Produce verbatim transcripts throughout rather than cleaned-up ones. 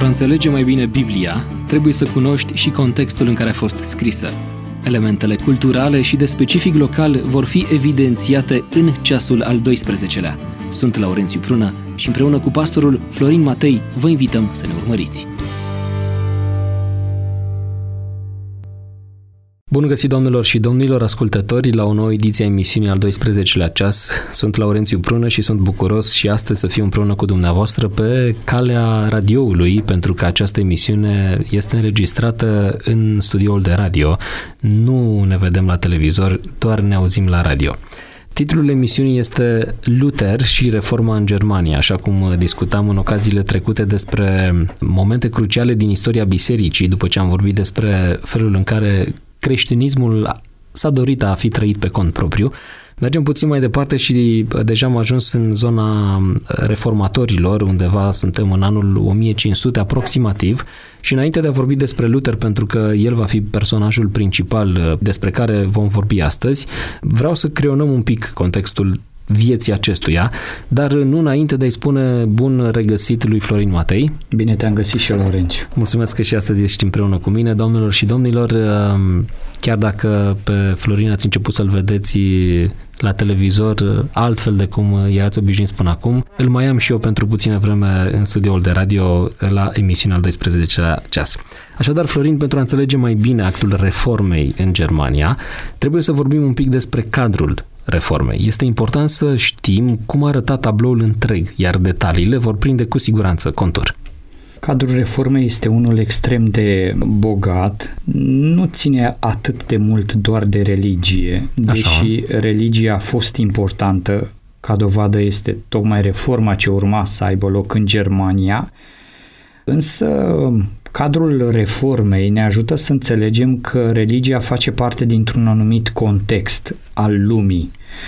Pentru a înțelege mai bine Biblia, trebuie să cunoști și contextul în care a fost scrisă. Elementele culturale și de specific local vor fi evidențiate în ceasul al doisprezecelea. Sunt Laurențiu Prună și împreună cu pastorul Florin Matei vă invităm să ne urmăriți. Bun găsit, doamnelor și domnilor ascultători, la o nouă ediție a emisiunii al doisprezecelea ceas. Sunt Laurențiu Prună și sunt bucuros și astăzi să fiu împreună cu dumneavoastră pe calea radioului, pentru că această emisiune este înregistrată în studioul de radio. Nu ne vedem la televizor, doar ne auzim la radio. Titlul emisiunii este Luther și reforma în Germania, așa cum discutam în ocaziile trecute despre momente cruciale din istoria bisericii, după ce am vorbit despre felul în care creștinismul s-a dorit a fi trăit pe cont propriu. Mergem puțin mai departe și deja am ajuns în zona reformatorilor, undeva suntem în anul o mie cinci sute aproximativ, și înainte de a vorbi despre Luther, pentru că el va fi personajul principal despre care vom vorbi astăzi, vreau să creionăm un pic contextul vieții acestuia, dar nu înainte de a-i spune bun regăsit lui Florin Matei. Bine te-am găsit și eu, Laurențiu. Mulțumesc că și astăzi ești împreună cu mine, doamnelor și domnilor. Chiar dacă pe Florin ați început să-l vedeți la televizor altfel de cum erați obișnuiți până acum, îl mai am și eu pentru puțină vreme în studioul de radio la emisiunea al doisprezecelea ceas. Așadar, Florin, pentru a înțelege mai bine actul reformei în Germania, trebuie să vorbim un pic despre cadrul reformei. Este important să știm cum arăta tabloul întreg, iar detaliile vor prinde cu siguranță contur. Cadrul reformei este unul extrem de bogat, nu ține atât de mult doar de religie, deși Așa. religia a fost importantă, ca dovadă este tocmai reforma ce urma să aibă loc în Germania, însă cadrul reformei ne ajută să înțelegem că religia face parte dintr-un anumit context al lumii.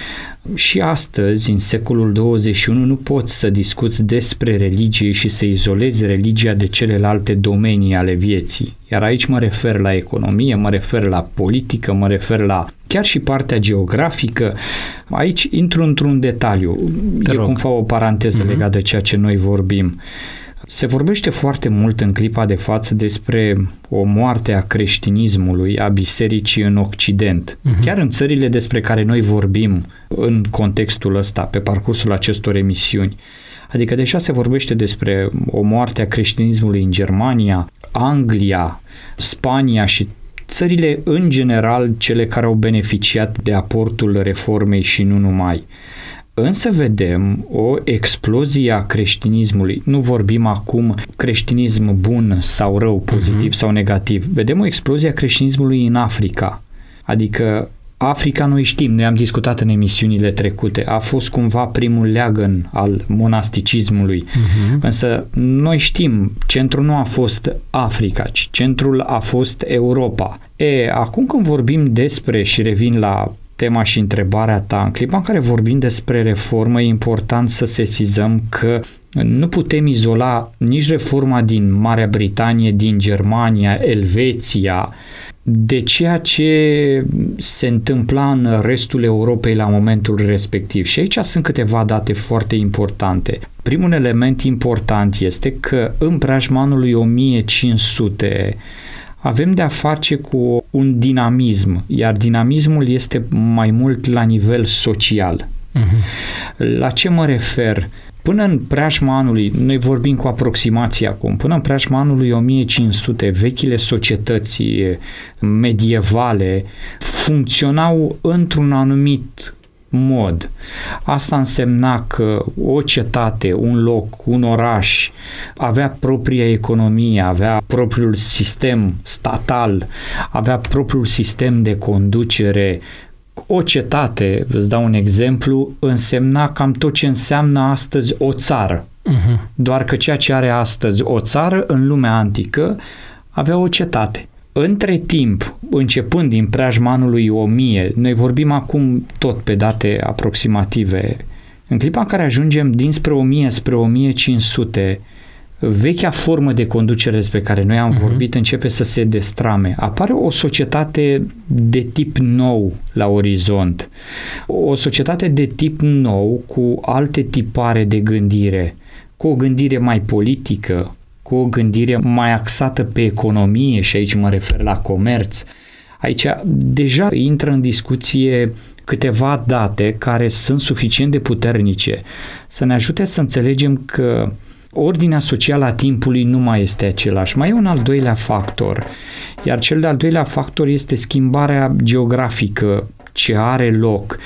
Și astăzi, în secolul douăzeci și unu, nu poți să discuți despre religie și să izolezi religia de celelalte domenii ale vieții. Iar aici mă refer la economie, mă refer la politică, mă refer la chiar și partea geografică. Aici intru într-un detaliu. Te Eu rog. cum fac o paranteză mm-hmm. legată de ceea ce noi vorbim. Se vorbește foarte mult în clipa de față despre o moarte a creștinismului, a bisericii în Occident. Uh-huh. Chiar în țările despre care noi vorbim în contextul ăsta, pe parcursul acestor emisiuni. Adică deja se vorbește despre o moarte a creștinismului în Germania, Anglia, Spania și țările în general, cele care au beneficiat de aportul reformei și nu numai. Însă vedem o explozie a creștinismului. Nu vorbim acum creștinism bun sau rău, pozitiv uh-huh. sau negativ. Vedem o explozie a creștinismului în Africa. Adică Africa, noi știm, noi am discutat în emisiunile trecute, a fost cumva primul leagăn al monasticismului. Uh-huh. Însă noi știm, centrul nu a fost Africa, ci centrul a fost Europa. E, acum când vorbim despre, și revin la tema și întrebarea ta, în clipa în care vorbim despre reformă, e important să sesizăm că nu putem izola nici reforma din Marea Britanie, din Germania, Elveția, de ceea ce se întâmpla în restul Europei la momentul respectiv. Și aici sunt câteva date foarte importante. Primul element important este că în preajma anului o mie cinci sute avem de-a face cu un dinamism, iar dinamismul este mai mult la nivel social. Uh-huh. La ce mă refer? Până în preajma anului, noi vorbim cu aproximații acum, până în preajma anului o mie cinci sute, vechile societăți medievale funcționau într-un anumit mod. Asta însemna că o cetate, un loc, un oraș avea propria economie, avea propriul sistem statal, avea propriul sistem de conducere. O cetate, îți dau un exemplu, însemna cam tot ce înseamnă astăzi o țară. Uh-huh. Doar că ceea ce are astăzi o țară în lumea antică avea o cetate. Între timp, începând din preajma anului o mie, noi vorbim acum tot pe date aproximative, în clipa în care ajungem dinspre o mie spre o mie cinci sute, vechea formă de conducere despre care noi am uh-huh. vorbit începe să se destrame. Apare o societate de tip nou la orizont. O societate de tip nou cu alte tipare de gândire, cu o gândire mai politică, cu o gândire mai axată pe economie, și aici mă refer la comerț. Aici deja intră în discuție câteva date care sunt suficient de puternice să ne ajute să înțelegem că ordinea socială a timpului nu mai este același. Mai e un al doilea factor, iar cel de-al doilea factor este schimbarea geografică ce are loc.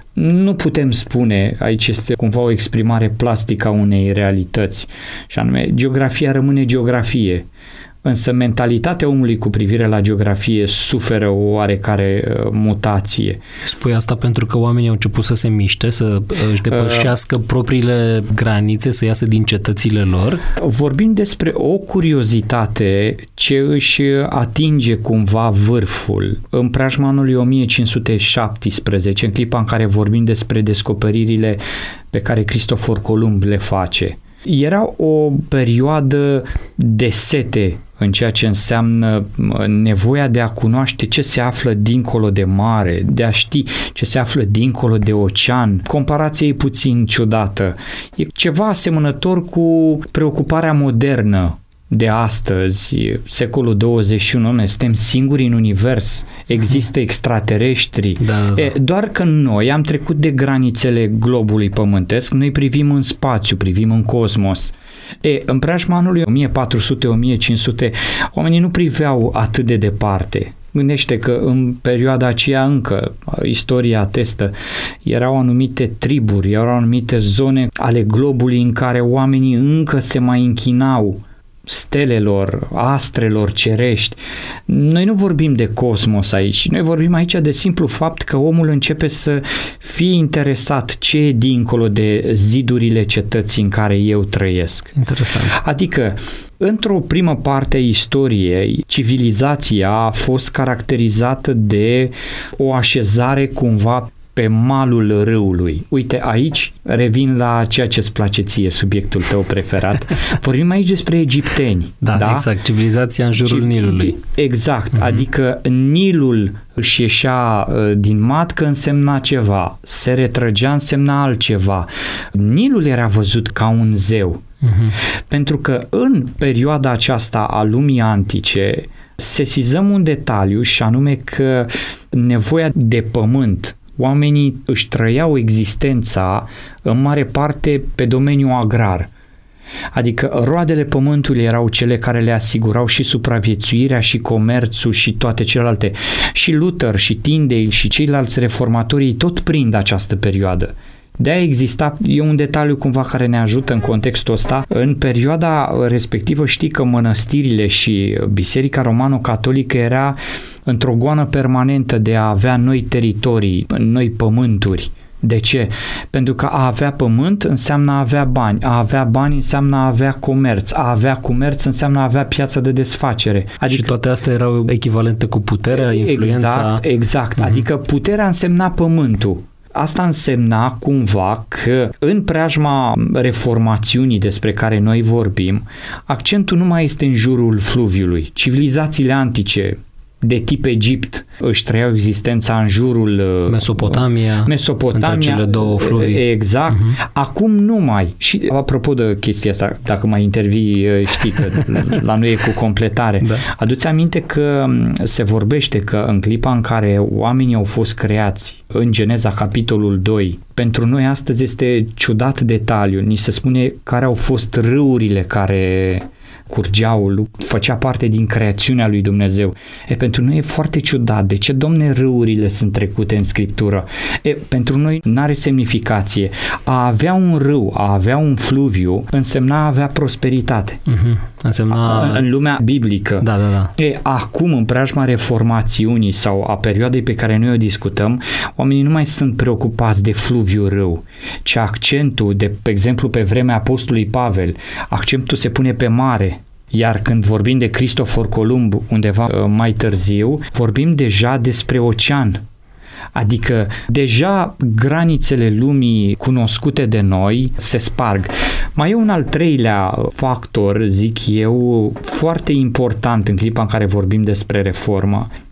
Nu putem spune, aici este cumva o exprimare plastică a unei realități, și anume, geografia rămâne geografie, însă mentalitatea omului cu privire la geografie suferă o oarecare uh, mutație. Spui asta pentru că oamenii au început să se miște, să își depășească uh, propriile granițe, să iasă din cetățile lor? Vorbim despre o curiozitate ce își atinge cumva vârful în preajma anului o mie cinci sute șaptesprezece, în clipa în care vorbim despre descoperirile pe care Cristofor Columb le face. Era o perioadă de sete în ceea ce înseamnă nevoia de a cunoaște ce se află dincolo de mare, de a ști ce se află dincolo de ocean. Comparația e puțin ciudată. E ceva asemănător cu preocuparea modernă de astăzi, secolul douăzeci și unu, noi suntem singuri în univers, există extraterestri. Da, da. E, doar că noi am trecut de granițele globului pământesc, noi privim în spațiu, privim în cosmos. E, în preajma anului o mie patru sute - o mie cinci sute, oamenii nu priveau atât de departe. Gândește că în perioada aceea încă, istoria atestă, erau anumite triburi, erau anumite zone ale globului în care oamenii încă se mai închinau stelelor, astrelor cerești. Noi nu vorbim de cosmos aici, noi vorbim aici de simplu fapt că omul începe să fie interesat ce e dincolo de zidurile cetății în care eu trăiesc. Interesant. Adică, într-o primă parte a istoriei, civilizația a fost caracterizată de o așezare cumva pe malul râului. Uite, aici revin la ceea ce îți place ție, subiectul tău preferat. Vorbim aici despre egipteni. Da, da? Exact, civilizația în jurul Ci... Nilului. Exact, mm-hmm. Adică Nilul își ieșea din matcă, însemna ceva, se retrăgea, însemna altceva. Nilul era văzut ca un zeu. Mm-hmm. Pentru că în perioada aceasta a lumii antice sesizăm un detaliu, și anume că nevoia de pământ, oamenii își trăiau existența în mare parte pe domeniul agrar. Adică roadele pământului erau cele care le asigurau și supraviețuirea și comerțul și toate celelalte. Și Luther și Tyndale și ceilalți reformatorii tot prind această perioadă. De-aia exista, e un detaliu cumva care ne ajută în contextul ăsta. În perioada respectivă știi că mănăstirile și Biserica Romano-Catolică era într-o goană permanentă de a avea noi teritorii, noi pământuri. De ce? Pentru că a avea pământ înseamnă a avea bani, a avea bani înseamnă a avea comerț, a avea comerț înseamnă a avea piață de desfacere. Adică, și toate astea erau echivalente cu puterea, influența... Exact, exact. Uh-huh. Adică puterea însemna pământul. Asta însemna cumva că în preajma reformațiunii despre care noi vorbim, accentul nu mai este în jurul fluviului. Civilizațiile antice de tip Egipt își trăiau existența în jurul Mesopotamia, Mesopotamia între cele două fluvii. Exact. Uh-huh. Acum nu mai. Și apropo de chestia asta, dacă mai intervii, știi că la noi e cu completare. Da. Adu-ți aminte că se vorbește că în clipa în care oamenii au fost creați, în Geneza capitolul doi, pentru noi astăzi este ciudat detaliu. Ni se spune care au fost râurile care curgeau, făcea parte din creațiunea lui Dumnezeu. E, pentru noi e foarte ciudat. De ce, Domne, râurile sunt trecute în Scriptură? E, pentru noi n-are semnificație. A avea un râu, a avea un fluviu, însemna a avea prosperitate. Mm-hmm. Însemna... A, în lumea biblică. Da, da, da. E, acum, în preajma reformațiunii sau a perioadei pe care noi o discutăm, oamenii nu mai sunt preocupați de fluviu râu, ci accentul, de, pe exemplu, pe vremea apostolului Pavel, accentul se pune pe mare. Iar când vorbim de Cristofor Columb undeva mai târziu, vorbim deja despre ocean. Adică deja granițele lumii cunoscute de noi se sparg. Mai e un al treilea factor, zic eu, foarte important în clipa în care vorbim despre reformă.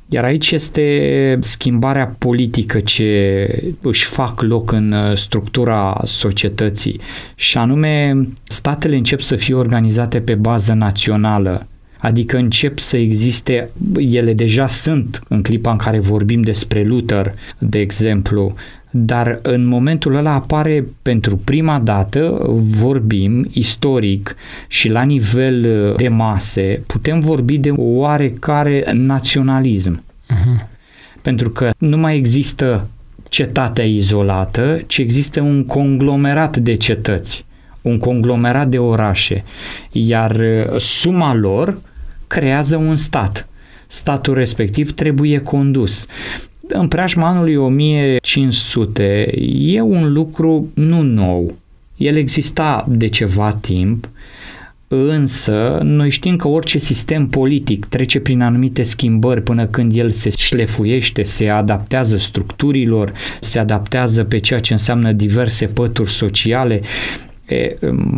Iar aici este schimbarea politică ce își fac loc în structura societății și anume statele încep să fie organizate pe bază națională, adică încep să existe, ele deja sunt în clipa în care vorbim despre Luther, de exemplu, dar în momentul ăla apare pentru prima dată, vorbim istoric și la nivel de mase, putem vorbi de oarecare naționalism. Uh-huh. Pentru că nu mai există cetatea izolată, ci există un conglomerat de cetăți, un conglomerat de orașe, iar suma lor creează un stat. Statul respectiv trebuie condus. În preajma anului o mie cinci sute e un lucru nu nou. El exista de ceva timp, însă noi știm că orice sistem politic trece prin anumite schimbări până când el se șlefuiește, se adaptează structurilor, se adaptează pe ceea ce înseamnă diverse pături sociale. E,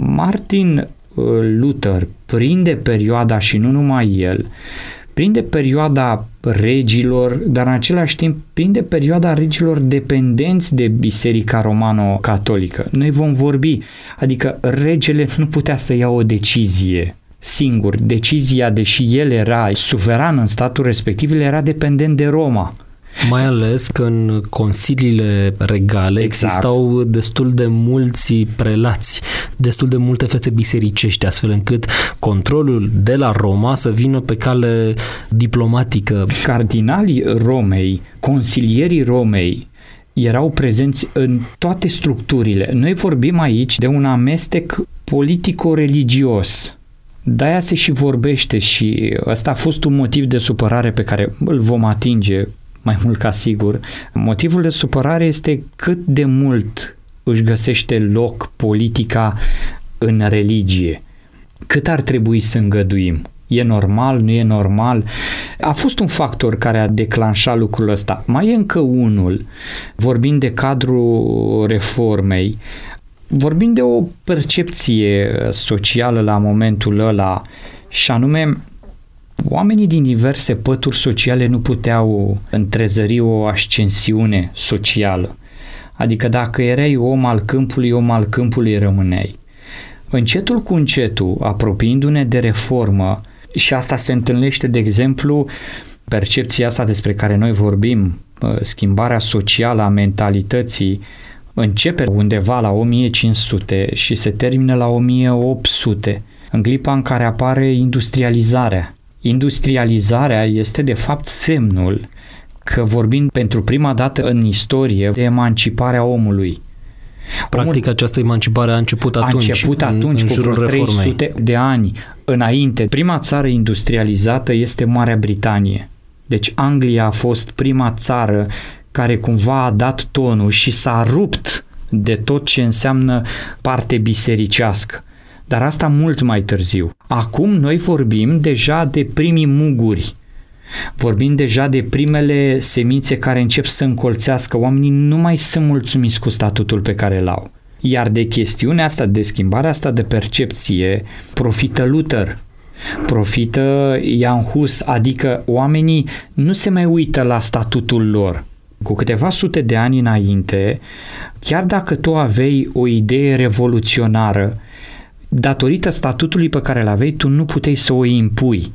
Martin Luther prinde perioada și nu numai el, prinde perioada regilor, dar în același timp prinde perioada regilor dependenți de Biserica Romano-Catolică. Noi vom vorbi, adică regele nu putea să ia o decizie singur. Decizia, deși el era suveran în statul respectiv, el era dependent de Roma. Mai ales că în consiliile regale exact. Existau destul de mulți prelați, destul de multe fețe bisericești, astfel încât controlul de la Roma să vină pe cale diplomatică. Cardinalii Romei, consilierii Romei, erau prezenți în toate structurile. Noi vorbim aici de un amestec politico-religios. De-aia se și vorbește și ăsta a fost un motiv de supărare pe care îl vom atinge mai mult ca sigur. Motivul de supărare este cât de mult își găsește loc politica în religie. Cât ar trebui să îngăduim? E normal, nu e normal? A fost un factor care a declanșat lucrul ăsta. Mai e încă unul, vorbind de cadrul reformei, vorbind de o percepție socială la momentul ăla, și anume oamenii din diverse pături sociale nu puteau întrezări o ascensiune socială. Adică dacă erai om al câmpului, om al câmpului rămâneai. Încetul cu încetul, apropiindu-ne de reformă, și asta se întâlnește, de exemplu, percepția asta despre care noi vorbim, schimbarea socială a mentalității, începe undeva la o mie cinci sute și se termină la o mie opt sute, în clipa în care apare industrializarea. Industrializarea este de fapt semnul că vorbim pentru prima dată în istorie de emanciparea omului. Practic Omul această emancipare a început atunci, a început atunci în, în cu vreo trei sute de ani înainte. Prima țară industrializată este Marea Britanie. Deci Anglia a fost prima țară care cumva a dat tonul și s-a rupt de tot ce înseamnă parte bisericească. Dar asta mult mai târziu. Acum noi vorbim deja de primii muguri. Vorbim deja de primele semințe care încep să încolțească. Oamenii nu mai sunt mulțumiți cu statutul pe care îl au. Iar de chestiunea asta, de schimbarea asta de percepție, profită Luther, profită Jan Hus, adică oamenii nu se mai uită la statutul lor. Cu câteva sute de ani înainte, chiar dacă tu aveai o idee revoluționară, datorită statutului pe care îl aveai, tu nu puteai să o impui.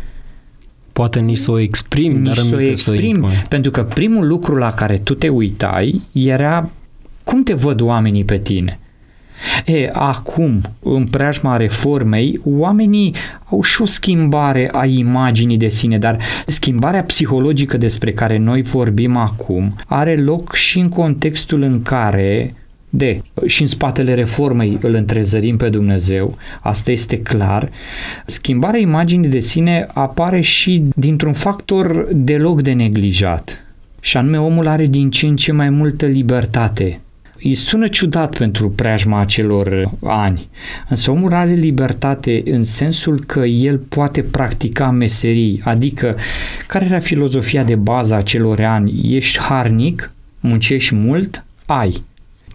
Poate nici să o exprimi, nici dar să o exprimi, pentru că primul lucru la care tu te uitai era cum te văd oamenii pe tine. E, acum, în preajma reformei, oamenii au și o schimbare a imaginii de sine, dar schimbarea psihologică despre care noi vorbim acum are loc și în contextul în care de, și în spatele reformei îl întrezărim pe Dumnezeu, asta este clar. Schimbarea imaginii de sine apare și dintr-un factor deloc de neglijat, și anume omul are din ce în ce mai multă libertate. Îi sună ciudat pentru preajma acelor ani, însă omul are libertate în sensul că el poate practica meserii, adică care era filozofia de bază a acelor ani? Ești harnic, muncești mult, ai.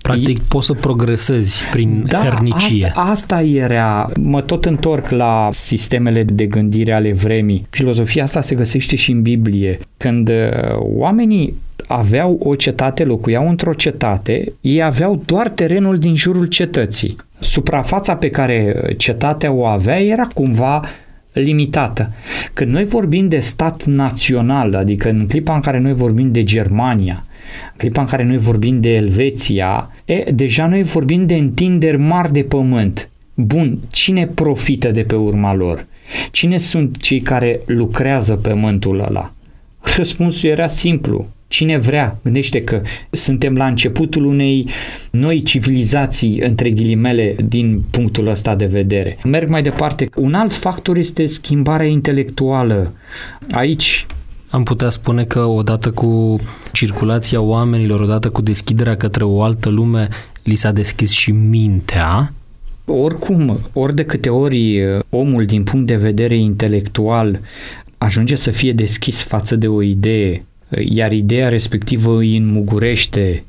Practic poți să progresezi prin da, hărnicie. Asta, asta era. Mă tot întorc la sistemele de gândire ale vremii. Filozofia asta se găsește și în Biblie. Când oamenii aveau o cetate, locuiau într-o cetate, ei aveau doar terenul din jurul cetății. Suprafața pe care cetatea o avea era cumva limitată. Când noi vorbim de stat național, adică în clipa în care noi vorbim de Germania, în clipa în care noi vorbim de Elveția, e, deja noi vorbim de întinderi mari de pământ. Bun, cine profită de pe urma lor? Cine sunt cei care lucrează pământul ăla? Răspunsul era simplu. Cine vrea? Gândește că suntem la începutul unei noi civilizații, între ghilimele, din punctul ăsta de vedere. Merg mai departe. Un alt factor este schimbarea intelectuală. Aici am putea spune că odată cu circulația oamenilor, odată cu deschiderea către o altă lume, li s-a deschis și mintea. Oricum, ori de câte ori omul din punct de vedere intelectual ajunge să fie deschis față de o idee, iar ideea respectivă îi înmugurește,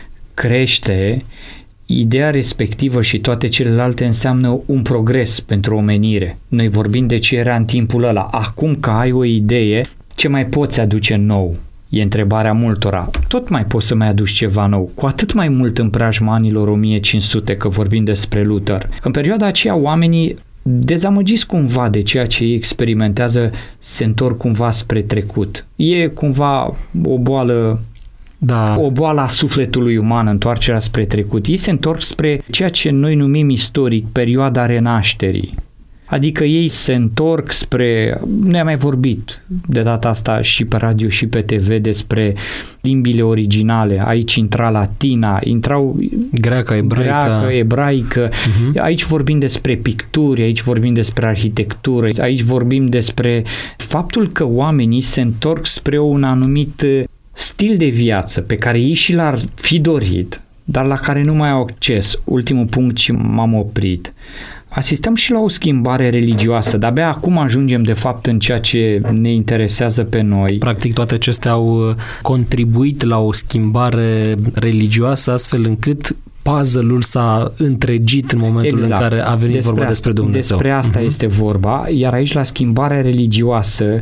crește, ideea respectivă și toate celelalte înseamnă un progres pentru omenire. Noi vorbim de ce era în timpul ăla. Acum că ai o idee, ce mai poți aduce nou? E întrebarea multora. Tot mai poți să mai aduci ceva nou, cu atât mai mult în preajma anilor o mie cinci sute, că vorbim despre Luther. În perioada aceea oamenii, dezamăgiți cumva de ceea ce ei experimentează, se întorc cumva spre trecut. E cumva o boală, da. o boală a sufletului uman, întoarcerea spre trecut. Ei se întorc spre ceea ce noi numim istoric perioada renașterii. Adică ei se întorc spre, ne-am mai vorbit de data asta și pe radio și pe T V despre limbile originale. Aici intra latina, intrau greacă, ebraică, greacă, ebraică. Uh-huh. Aici vorbim despre picturi, aici vorbim despre arhitectură, aici vorbim despre faptul că oamenii se întorc spre un anumit stil de viață pe care ei și l-ar fi dorit, dar la care nu mai au acces. Ultimul punct și m-am oprit. Asistăm și la o schimbare religioasă, dar abia acum ajungem de fapt în ceea ce ne interesează pe noi. Practic toate acestea au contribuit la o schimbare religioasă astfel încât puzzle-ul s-a întregit în momentul exact. în care a venit despre vorba despre Dumnezeu. Despre asta uh-huh. este vorba, iar aici la schimbarea religioasă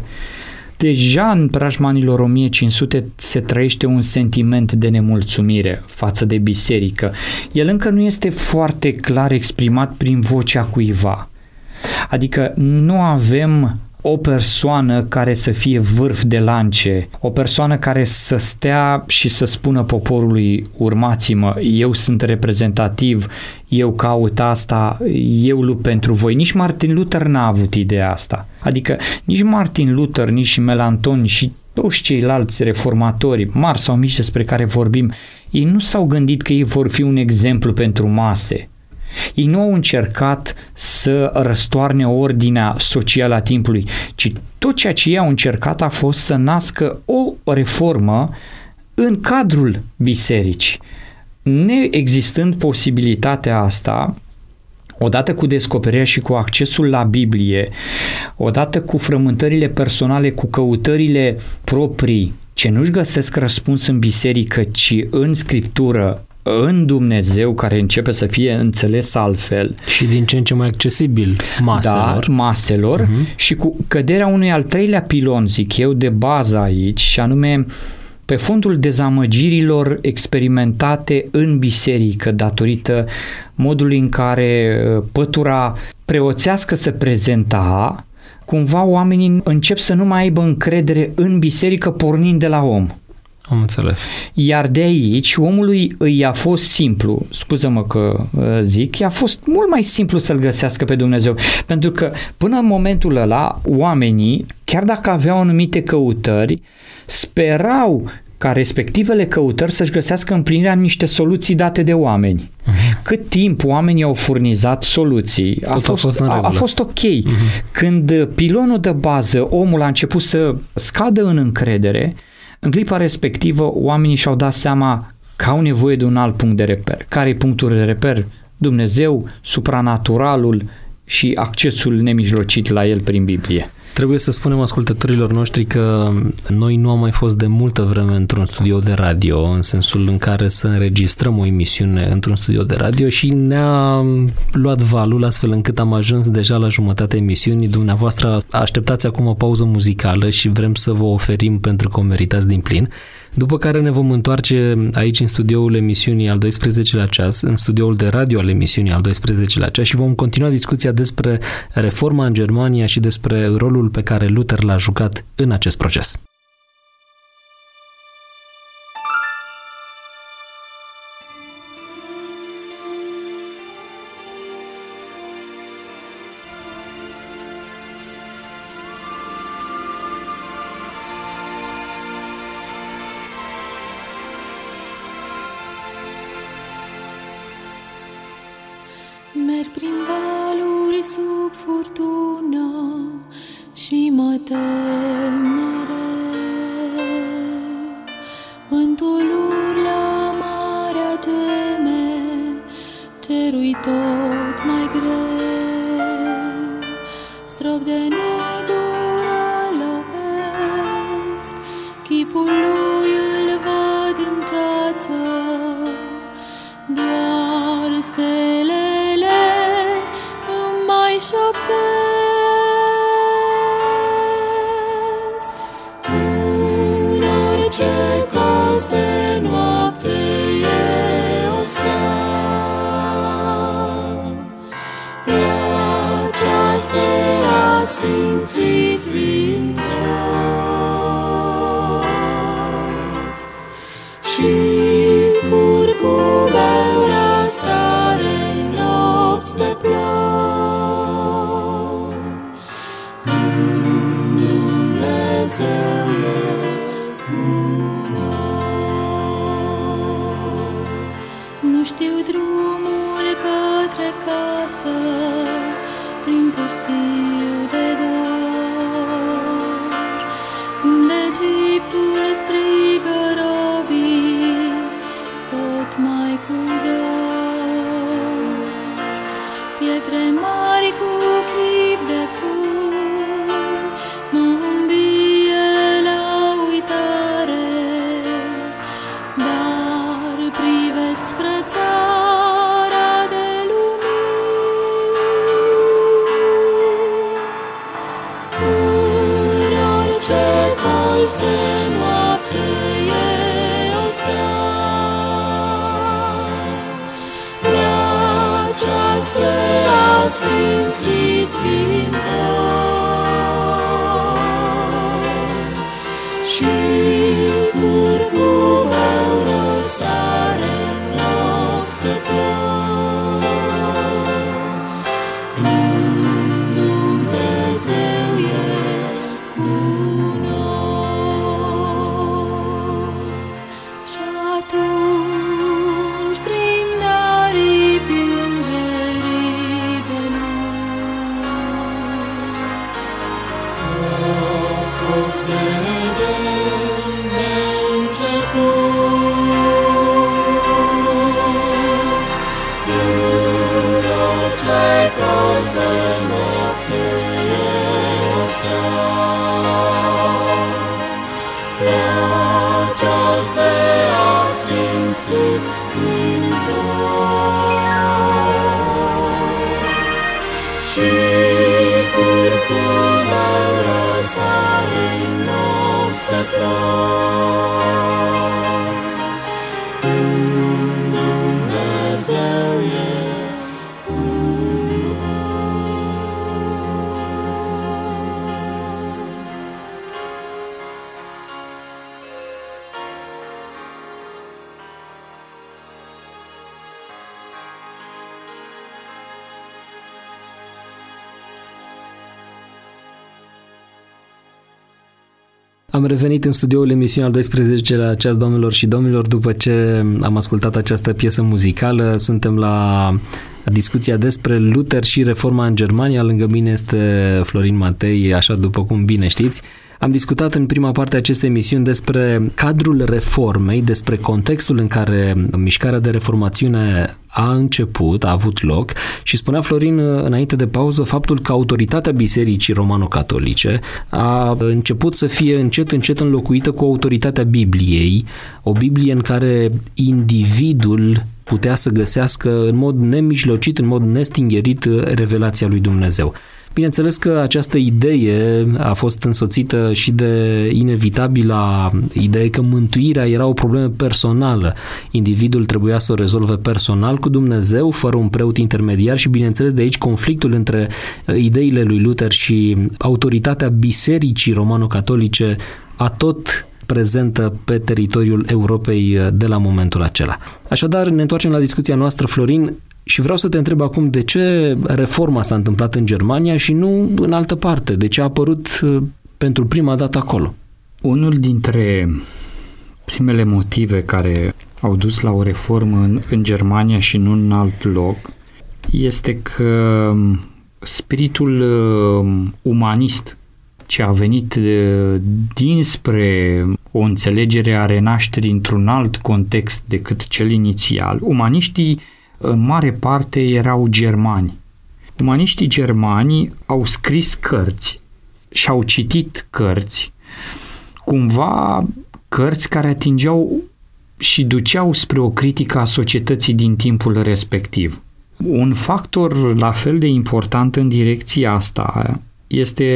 deja în preajma anilor o mie cinci sute se trăiește un sentiment de nemulțumire față de biserică. El încă nu este foarte clar exprimat prin vocea cuiva. Adică nu avem o persoană care să fie vârf de lance, o persoană care să stea și să spună poporului: urmați-mă, eu sunt reprezentativ, eu caut asta, eu lupt pentru voi. Nici Martin Luther n-a avut ideea asta. Adică nici Martin Luther, nici Melanchthon și toți ceilalți reformatori, mari sau mici despre care vorbim, ei nu s-au gândit că ei vor fi un exemplu pentru mase. Ei nu au încercat să răstoarne ordinea socială a timpului, ci tot ceea ce ei au încercat a fost să nască o reformă în cadrul bisericii. Neexistând posibilitatea asta, odată cu descoperirea și cu accesul la Biblie, odată cu frământările personale, cu căutările proprii, ce nu-și găsesc răspuns în biserică, ci în Scriptură, în Dumnezeu, care începe să fie înțeles altfel. Și din ce în ce mai accesibil maselor. Da, maselor uh-huh. și cu căderea unui al treilea pilon, zic eu, de bază aici, și anume pe fondul dezamăgirilor experimentate în biserică datorită modului în care pătura preoțească se prezenta, cumva oamenii încep să nu mai aibă încredere în biserică pornind de la om. Am înțeles. Iar de aici omului i-a fost simplu, scuză-mă că zic, i-a fost mult mai simplu să-L găsească pe Dumnezeu, pentru că până în momentul ăla oamenii, chiar dacă aveau anumite căutări, sperau ca respectivele căutări să-și găsească împlinirea în niște soluții date de oameni. Uh-huh. Cât timp oamenii au furnizat soluții, a fost, a, fost a, a fost ok. Uh-huh. Când pilonul de bază, omul a început să scadă în încredere, în clipa respectivă, oamenii și-au dat seama că au nevoie de un alt punct de reper. Care e punctul de reper? Dumnezeu, supranaturalul și accesul nemijlocit la el prin Biblie. Trebuie să spunem ascultătorilor noștri că noi nu am mai fost de multă vreme într-un studio de radio, în sensul în care să înregistrăm o emisiune într-un studio de radio și ne-a luat valul astfel încât am ajuns deja la jumătatea emisiunii. Dumneavoastră așteptați acum o pauză muzicală și vrem să vă oferim pentru că o meritați din plin. După care ne vom întoarce aici în studioul emisiunii al doisprezecelea ceas, în studioul de radio al emisiunii al doisprezecelea ceas și vom continua discuția despre reforma în Germania și despre rolul pe care Luther l-a jucat în acest proces. Merg prin valuri sub furtună și mă tem mereu. Vântul urlă marea geme, cerul-i tot mai greu. Strop de negură lovesc, chipul lui îl văd în ceață, doar stele șoptesc. În orice colț de noapte e o stea, la ceas de asfințit vizor și curcubeu răsare în nopți de ploi. Dumnezeu e cu noi. Nu știu drumul către casă, prin pustiu de dor, când Egiptul strigă robii, tot mai cu zor. Pietre mari cu chip de puni mă îmbie la uitare, dar privesc spre țara de lumini. În orice colț de noapte e o stea, la ceas de asfințit vizor și curcubeu răsare în nopți de ploi. Când Dumnezeu e cu noi. Și atunci prin aripi îngerii de not poți vede neînceput. În orice colț de noapte e o stea, la ceas de asfințit vizor și curcubeu răsare în nopți de ploi. Când Dumnezeu e cu Am revenit în studioul emisiunii al doisprezecelea ceas, doamnelor și domnilor, după ce am ascultat această piesă muzicală. Suntem la discuția despre Luther și reforma în Germania. Lângă mine este Florin Matei, așa după cum bine știți. Am discutat în prima parte a acestei emisiuni despre cadrul reformei, despre contextul în care mișcarea de reformațiune a început, a avut loc și spunea Florin înainte de pauză faptul că autoritatea Bisericii Romano-Catolice a început să fie încet, încet înlocuită cu autoritatea Bibliei, o Biblie în care individul putea să găsească în mod nemijlocit, în mod nestingherit revelația lui Dumnezeu. Bineînțeles că această idee a fost însoțită și de inevitabila idee că mântuirea era o problemă personală. Individul trebuia să o rezolve personal cu Dumnezeu, fără un preot intermediar și, bineînțeles, de aici conflictul între ideile lui Luther și autoritatea Bisericii Romano-Catolice a tot prezentă pe teritoriul Europei de la momentul acela. Așadar, ne întoarcem la discuția noastră, Florin, și vreau să te întreb acum de ce reforma s-a întâmplat în Germania și nu în altă parte, de ce a apărut pentru prima dată acolo. Unul dintre primele motive care au dus la o reformă în, în Germania și nu în alt loc este că spiritul umanist ce a venit dinspre o înțelegere a renașterii într-un alt context decât cel inițial, umaniștii în mare parte erau germani. Umaniștii germani au scris cărți și au citit cărți, cumva cărți care atingeau și duceau spre o critică a societății din timpul respectiv. Un factor la fel de important în direcția asta este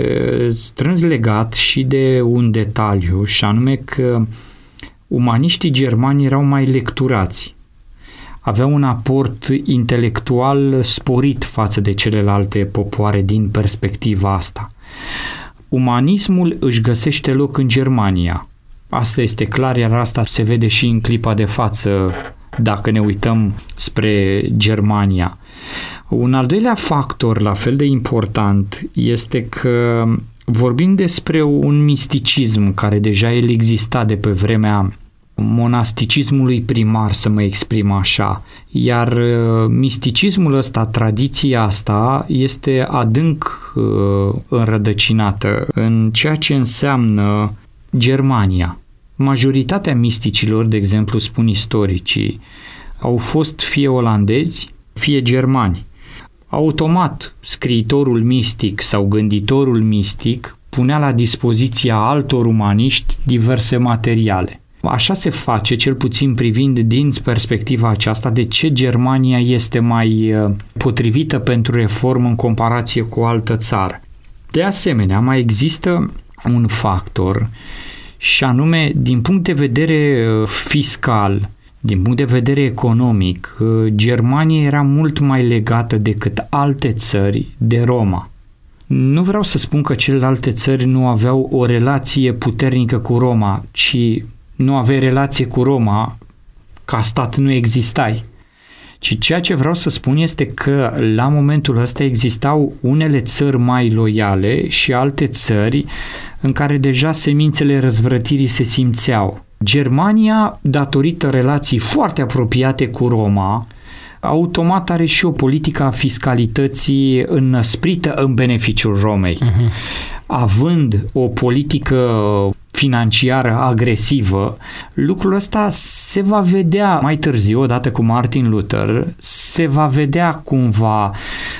strâns legat și de un detaliu, și anume că umaniștii germani erau mai lecturați. Aveau un aport intelectual sporit față de celelalte popoare din perspectiva asta. Umanismul își găsește loc în Germania. Asta este clar, iar asta se vede și în clipa de față dacă ne uităm spre Germania. Un al doilea factor la fel de important este că vorbim despre un misticism care deja el exista de pe vremea monasticismului primar, să mă exprim așa, iar misticismul ăsta, tradiția asta este adânc uh, înrădăcinată în ceea ce înseamnă Germania. Majoritatea misticilor, de exemplu, spun istoricii, au fost fie olandezi, fie germani. Automat, scriitorul mistic sau gânditorul mistic punea la dispoziția altor umaniști diverse materiale. Așa se face, cel puțin privind din perspectiva aceasta, de ce Germania este mai potrivită pentru reformă în comparație cu o altă țară. De asemenea, mai există un factor, și anume, din punct de vedere fiscal, din punct de vedere economic, Germania era mult mai legată decât alte țări de Roma. Nu vreau să spun că celelalte țări nu aveau o relație puternică cu Roma, ci nu aveai relație cu Roma, ca stat nu existai. Ci ceea ce vreau să spun este că la momentul ăsta existau unele țări mai loiale și alte țări în care deja semințele răzvrătirii se simțeau. Germania, datorită relații foarte apropiate cu Roma, automat are și o politică a fiscalității înăsprită în beneficiul Romei. Uh-huh. Având o politică financiară agresivă, lucrul ăsta se va vedea mai târziu, odată cu Martin Luther, se va vedea cumva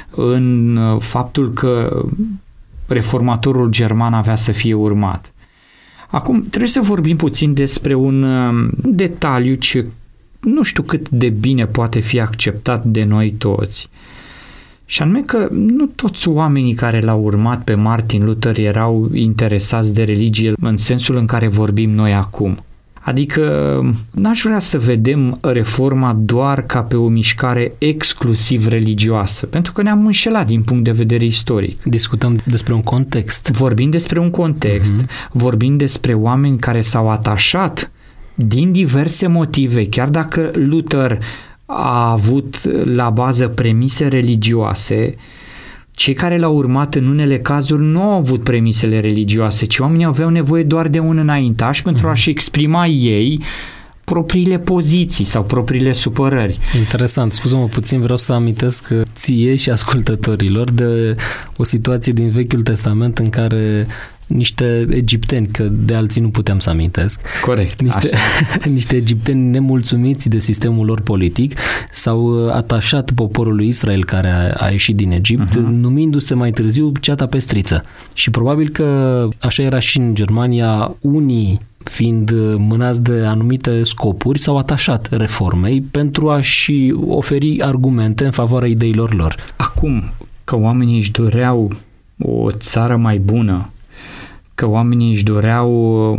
în faptul că reformatorul german avea să fie urmat. Acum, trebuie să vorbim puțin despre un detaliu ce nu știu cât de bine poate fi acceptat de noi toți. Și anume că nu toți oamenii care l-au urmat pe Martin Luther erau interesați de religie în sensul în care vorbim noi acum. Adică n-aș vrea să vedem reforma doar ca pe o mișcare exclusiv religioasă, pentru că ne-am înșelat din punct de vedere istoric. Discutăm despre un context. Vorbim despre un context, uh-huh. vorbim despre oameni care s-au atașat din diverse motive, chiar dacă Luther a avut la bază premise religioase, cei care l-au urmat în unele cazuri nu au avut premisele religioase, ci oamenii aveau nevoie doar de un înaintaș pentru a-și exprima ei propriile poziții sau propriile supărări. Interesant. Scuză-mă puțin, vreau să amintesc ție și ascultătorilor de o situație din Vechiul Testament în care niște egipteni, că de alții nu puteam să amintesc. Corect. Niște, niște egipteni nemulțumiți de sistemul lor politic s-au atașat poporului Israel care a, a ieșit din Egipt, uh-huh. numindu-se mai târziu ceata pestriță. Și probabil că așa era și în Germania, unii fiind mânați de anumite scopuri, s-au atașat reformei pentru a-și oferi argumente în favoarea ideilor lor. Acum, că oamenii își doreau o țară mai bună, că oamenii își doreau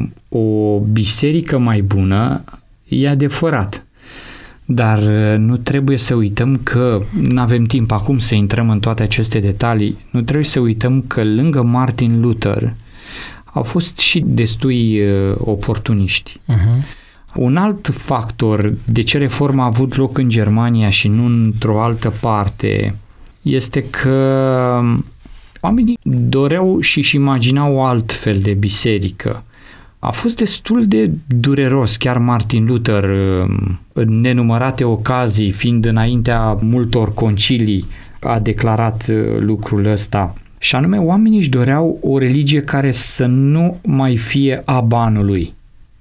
o biserică mai bună, e adevărat. Dar nu trebuie să uităm că, nu avem timp acum să intrăm în toate aceste detalii, nu trebuie să uităm că lângă Martin Luther au fost și destui oportuniști. Uh-huh. Un alt factor de ce reforma a avut loc în Germania și nu într-o altă parte este că oamenii doreau și își imaginau o altfel de biserică. A fost destul de dureros, chiar Martin Luther, în nenumărate ocazii, fiind înaintea multor concilii, a declarat lucrul ăsta. Și anume, oamenii își doreau o religie care să nu mai fie a banului,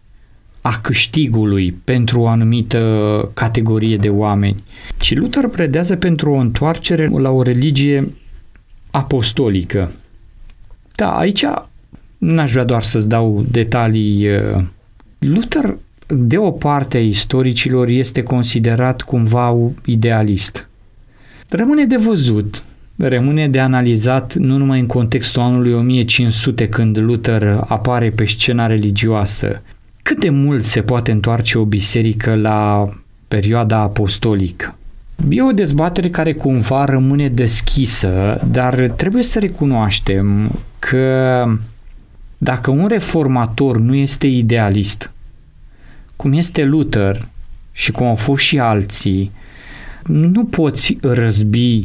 a câștigului pentru o anumită categorie de oameni. Și Luther predează pentru o întoarcere la o religie apostolică. Da, aici n-aș vrea doar să-ți dau detalii. Luther, de o parte a istoricilor, este considerat cumva idealist. Rămâne de văzut, rămâne de analizat nu numai în contextul anului o mie cinci sute, când Luther apare pe scena religioasă. Cât de mult se poate întoarce o biserică la perioada apostolică? E o dezbatere care cumva rămâne deschisă, dar trebuie să recunoaștem că dacă un reformator nu este idealist, cum este Luther și cum au fost și alții, nu poți răzbi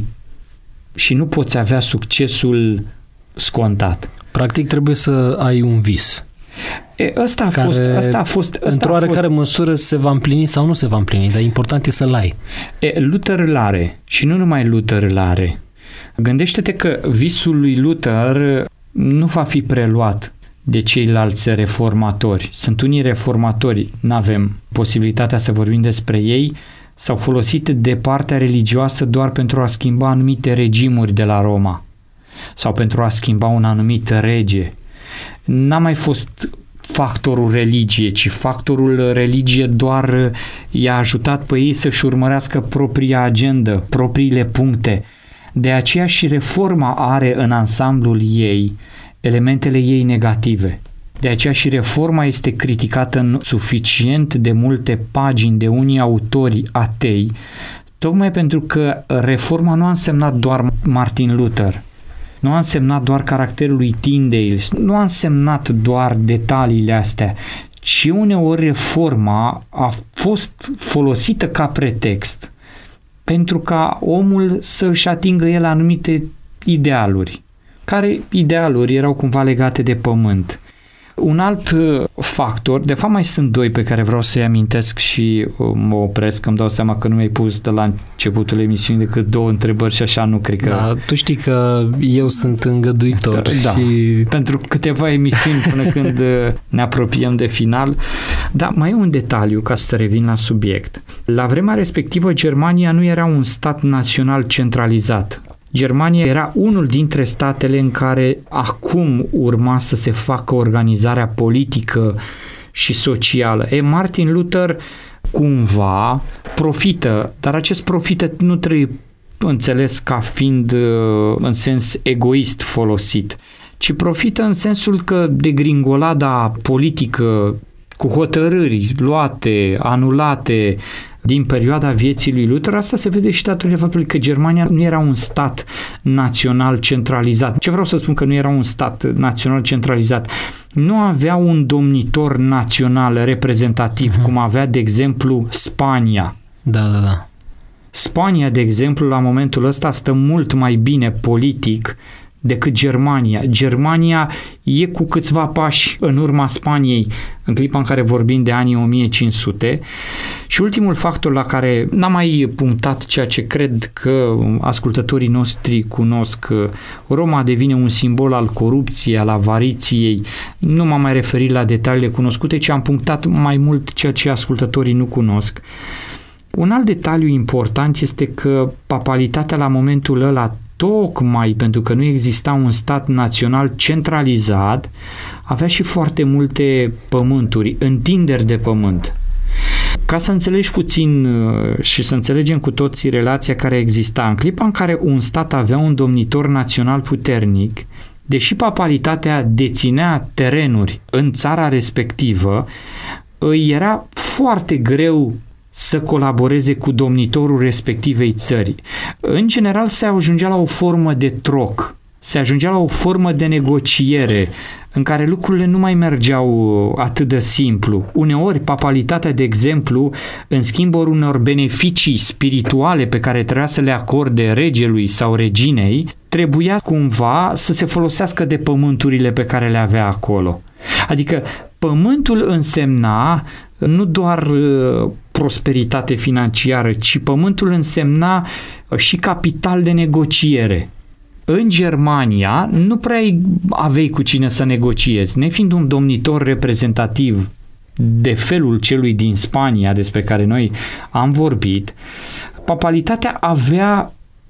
și nu poți avea succesul scontat. Practic trebuie să ai un vis. E, ăsta a care, fost, ăsta a fost, ăsta într-o oarecare măsură se va împlini sau nu se va împlini, dar important e să-l ai. E, Luther îl are și nu numai Luther îl are. Gândește-te că visul lui Luther nu va fi preluat de ceilalți reformatori. Sunt unii reformatori, n-avem posibilitatea să vorbim despre ei, s-au folosit de partea religioasă doar pentru a schimba anumite regimuri de la Roma sau pentru a schimba un anumit rege. N-a mai fost factorul religie, ci factorul religie doar i-a ajutat pe ei să-și urmărească propria agendă, propriile puncte. De aceea și reforma are în ansamblul ei elementele ei negative. De aceea și reforma este criticată în suficient de multe pagini de unii autori atei, tocmai pentru că reforma nu a însemnat doar Martin Luther, nu a însemnat doar caracterul lui Tyndale, nu a însemnat doar detaliile astea, ci uneori reforma a fost folosită ca pretext pentru ca omul să își atingă el anumite idealuri, care idealuri erau cumva legate de pământ. Un alt factor, de fapt mai sunt doi pe care vreau să-i amintesc și mă opresc, că îmi dau seama că nu mi-ai pus de la începutul emisiunii decât două întrebări și așa nu cred că... Da, tu știi că eu sunt îngăduitor. Da, și... pentru câteva emisiuni până când ne apropiem de final. Dar mai e un detaliu, ca să revin la subiect. La vremea respectivă, Germania nu era un stat național centralizat. Germania era unul dintre statele în care acum urma să se facă organizarea politică și socială. E, Martin Luther cumva profită, dar acest profită nu trebuie înțeles ca fiind în sens egoist folosit, ci profită în sensul că degringolada politică cu hotărâri luate, anulate din perioada vieții lui Luther, asta se vede și datorită faptului că Germania nu era un stat național centralizat. Ce vreau să spun că nu era un stat național centralizat? Nu avea un domnitor național reprezentativ, uh-huh. cum avea, de exemplu, Spania. Da, da, da. Spania, de exemplu, la momentul ăsta stă mult mai bine politic decât Germania. Germania e cu câțiva pași în urma Spaniei în clipa în care vorbim de anii o mie cinci sute. Și ultimul factor la care n-am mai punctat ceea ce cred că ascultătorii noștri cunosc, Roma devine un simbol al corupției, al avariției. Nu m-am mai referit la detaliile cunoscute, ci am punctat mai mult ceea ce ascultătorii nu cunosc. Un alt detaliu important este că papalitatea la momentul ăla, tocmai pentru că nu exista un stat național centralizat, avea și foarte multe pământuri, întinderi de pământ. Ca să înțelegi puțin și să înțelegem cu toții relația care exista, în clipa în care un stat avea un domnitor național puternic, deși papalitatea deținea terenuri în țara respectivă, îi era foarte greu să colaboreze cu domnitorul respectivei țări. În general se ajungea la o formă de troc, se ajungea la o formă de negociere în care lucrurile nu mai mergeau atât de simplu. Uneori papalitatea, de exemplu, în schimbul unor beneficii spirituale pe care trebuia să le acorde regelui sau reginei, trebuia cumva să se folosească de pământurile pe care le avea acolo. Adică pământul însemna nu doar prosperitate financiară, ci pământul însemna și capital de negociere. În Germania nu prea aveai cu cine să negociezi. Nefiind un domnitor reprezentativ de felul celui din Spania despre care noi am vorbit, papalitatea avea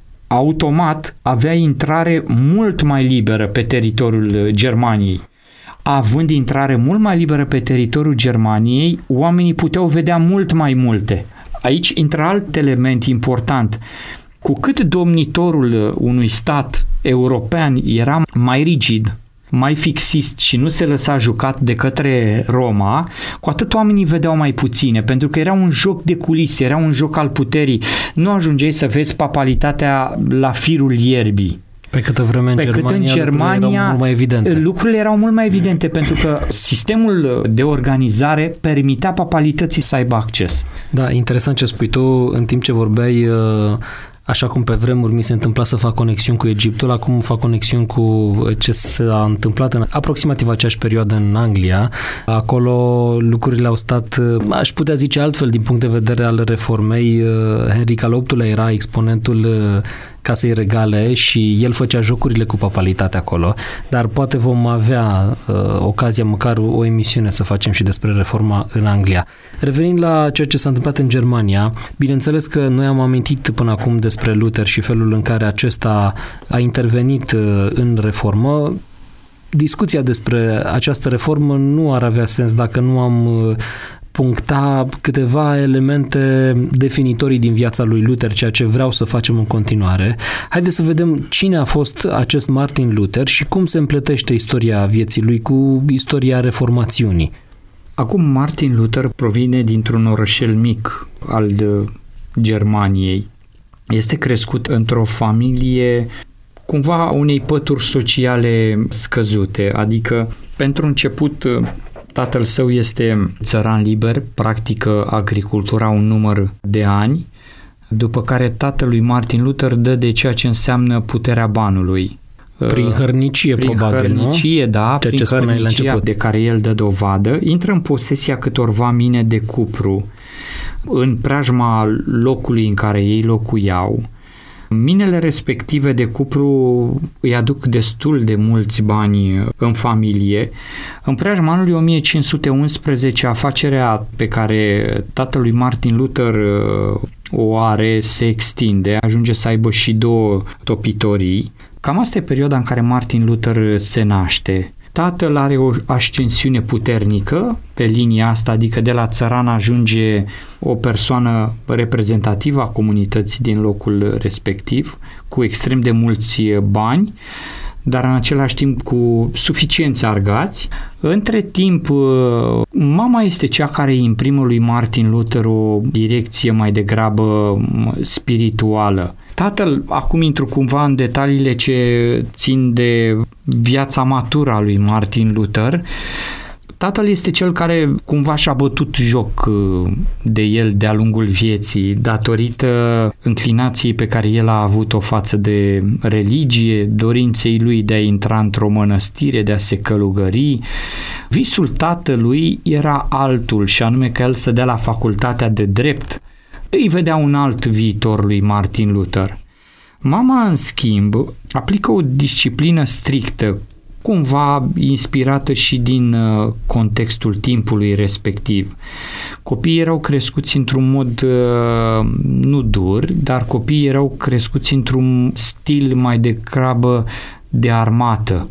automat, avea intrare mult mai liberă pe teritoriul Germaniei. Având intrare mult mai liberă pe teritoriul Germaniei, oamenii puteau vedea mult mai multe. Aici intră alt element important. Cu cât domnitorul unui stat european era mai rigid, mai fixist și nu se lăsa jucat de către Roma, cu atât oamenii vedeau mai puține, pentru că era un joc de culise, era un joc al puterii. Nu ajungeai să vezi papalitatea la firul ierbii. Pe câtă vreme în Pe Germania, cât în Germania lucrurile erau mult mai evidente. Lucrurile erau mult mai evidente pentru că sistemul de organizare permitea papalității să aibă acces. Da, interesant ce spui tu. În timp ce vorbeai, așa cum pe vremuri mi se întâmpla să fac conexiuni cu Egiptul, acum fac conexiuni cu ce s-a întâmplat în aproximativ aceeași perioadă în Anglia. Acolo lucrurile au stat, aș putea zice altfel din punct de vedere al reformei. Henric al opt-lea era exponentul Casei Regale și el făcea jocurile cu papalitatea acolo, dar poate vom avea uh, ocazia măcar o emisiune să facem și despre reforma în Anglia. Revenind la ceea ce s-a întâmplat în Germania, bineînțeles că noi am amintit până acum despre Luther și felul în care acesta a intervenit uh, în reformă. Discuția despre această reformă nu ar avea sens dacă nu am uh, puncta câteva elemente definitorii din viața lui Luther, ceea ce vreau să facem în continuare. Haideți să vedem cine a fost acest Martin Luther și cum se împletește istoria vieții lui cu istoria reformațiunii. Acum, Martin Luther provine dintr-un orășel mic al Germaniei. Este crescut într-o familie cumva unei pături sociale scăzute, adică pentru început tatăl său este țăran liber, practică agricultura un număr de ani, după care tatălui Martin Luther dă de ceea ce înseamnă puterea banului. Prin hărnicie, prin probabil, hărnicie, nu? da, Ceea prin ce hărnicia de care el dă dovadă, intră în posesia câtorva mine de cupru în preajma locului în care ei locuiau. Minele respective de cupru îi aduc destul de mulți bani în familie. În preajma anului o mie cinci sute unsprezece, afacerea pe care tatălui Martin Luther o are se extinde, ajunge să aibă și două topitorii. Cam asta e perioada în care Martin Luther se naște. Tatăl are o ascensiune puternică pe linia asta, adică de la țăran ajunge o persoană reprezentativă a comunității din locul respectiv, cu extrem de mulți bani, dar în același timp cu suficienți argați. Între timp, mama este cea care îi imprimă lui Martin Luther o direcție mai degrabă spirituală. Tatăl, acum intru cumva în detaliile ce țin de viața matură a lui Martin Luther, Tatăl este cel care cumva și-a bătut joc de el de-a lungul vieții, datorită înclinației pe care el a avut-o față de religie, dorinței lui de a intra într-o mănăstire, de a se călugări. Visul tatălui era altul, și anume că el să dea la facultatea de drept. Îi vedea un alt viitor lui Martin Luther. Mama, în schimb, aplică o disciplină strictă, cumva inspirată și din uh, contextul timpului respectiv. Copiii erau crescuți într-un mod uh, nu dur, dar copiii erau crescuți într-un stil mai degrabă de armată.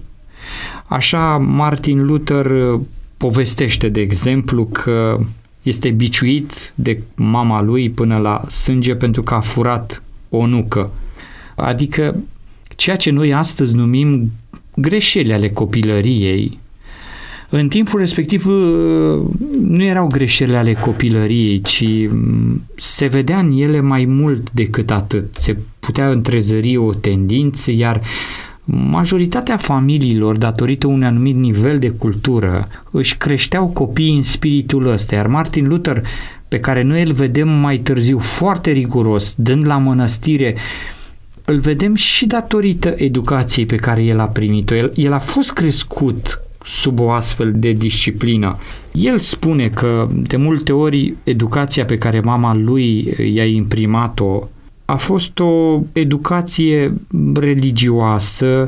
Așa, Martin Luther uh, povestește, de exemplu, că este biciuit de mama lui până la sânge pentru că a furat o nucă. Adică ceea ce noi astăzi numim greșeli ale copilăriei, în timpul respectiv nu erau greșeli ale copilăriei, ci se vedea în ele mai mult decât atât. Se putea întrezări o tendință, iar majoritatea familiilor, datorită unui anumit nivel de cultură, își creșteau copiii în spiritul ăsta, iar Martin Luther, pe care noi îl vedem mai târziu foarte riguros, dând la mănăstire, îl vedem și datorită educației pe care el a primit-o. El, el a fost crescut sub o astfel de disciplină. El spune că de multe ori educația pe care mama lui i-a imprimat-o a fost o educație religioasă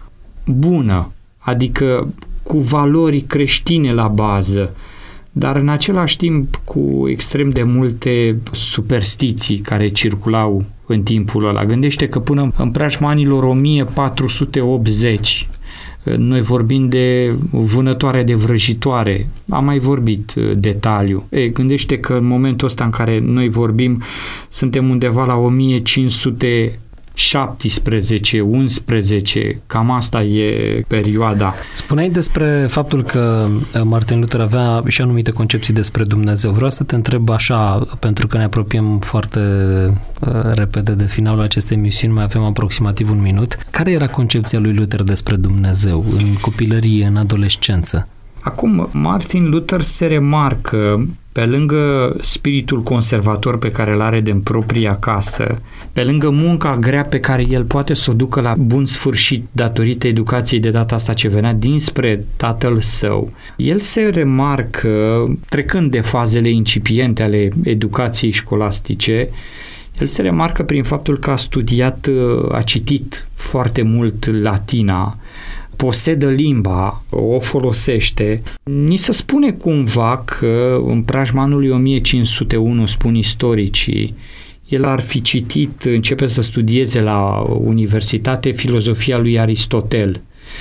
bună, adică cu valori creștine la bază, dar în același timp cu extrem de multe superstiții care circulau în timpul ăla. Gândește că până în preajma anilor o mie patru sute optzeci, noi vorbim de vânătoare de vrăjitoare, am mai vorbit detaliu. E, gândește că în momentul ăsta în care noi vorbim, suntem undeva la o mie cinci sute șaptesprezece, unsprezece, cam asta e perioada. Spuneai despre faptul că Martin Luther avea și anumite concepții despre Dumnezeu. Vreau să te întreb așa, pentru că ne apropiem foarte uh, repede de finalul acestei emisiuni, mai avem aproximativ un minut. Care era concepția lui Luther despre Dumnezeu în copilărie, în adolescență? Acum, Martin Luther se remarcă, pe lângă spiritul conservator pe care îl are din propria casă, pe lângă munca grea pe care el poate să o ducă la bun sfârșit datorită educației de data asta ce venea dinspre tatăl său, el se remarcă, trecând de fazele incipiente ale educației școlastice, el se remarcă prin faptul că a studiat, a citit foarte mult latina, posedă limba, o folosește. Ni se spune cumva că în preajma anului o mie cinci sute unu, spun istoricii, el ar fi citit, începe să studieze la universitate filozofia lui Aristotel.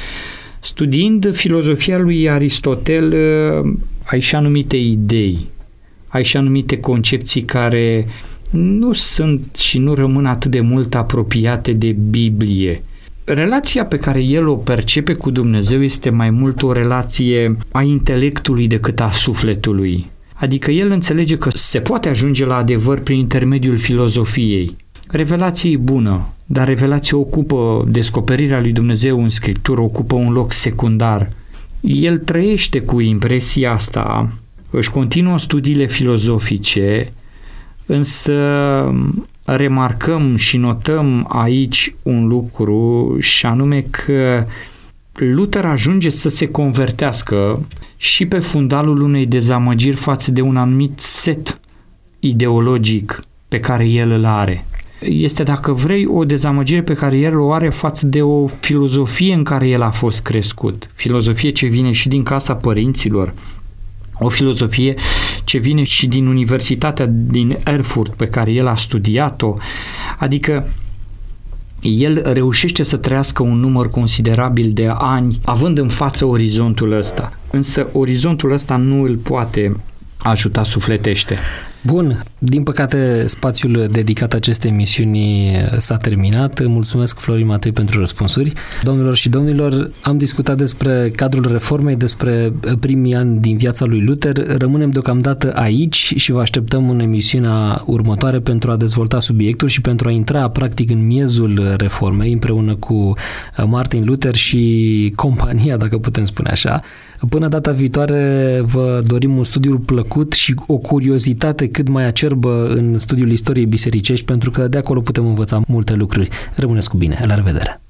Studiind filozofia lui Aristotel, ai și anumite idei, ai și anumite concepții care nu sunt și nu rămân atât de mult apropiate de Biblie. Relația pe care el o percepe cu Dumnezeu este mai mult o relație a intelectului decât a sufletului. Adică el înțelege că se poate ajunge la adevăr prin intermediul filozofiei. Revelația e bună, dar revelația ocupă, descoperirea lui Dumnezeu în Scriptură ocupă un loc secundar. El trăiește cu impresia asta, își continuă studiile filozofice, însă remarcăm și notăm aici un lucru, și anume că Luther ajunge să se convertească și pe fundalul unei dezamăgiri față de un anumit set ideologic pe care el îl are. Este, dacă vrei, o dezamăgire pe care el o are față de o filozofie în care el a fost crescut. Filozofie ce vine și din casa părinților, o filozofie ce vine și din Universitatea din Erfurt pe care el a studiat-o, adică el reușește să trăiască un număr considerabil de ani având în față orizontul ăsta, însă orizontul ăsta nu îl poate ajuta sufletește. Bun, din păcate spațiul dedicat acestei emisiuni s-a terminat. Mulțumesc, Florin Matei, pentru răspunsuri. Domnilor și domnilor, am discutat despre cadrul reformei, despre primii ani din viața lui Luther. Rămânem deocamdată aici și vă așteptăm în emisiunea următoare pentru a dezvolta subiectul și pentru a intra practic în miezul reformei împreună cu Martin Luther și compania, dacă putem spune așa. Până data viitoare vă dorim un studiu plăcut și o curiozitate cât mai acerbă în studiul istoriei bisericești, pentru că de acolo putem învăța multe lucruri. Rămâneți cu bine, la revedere!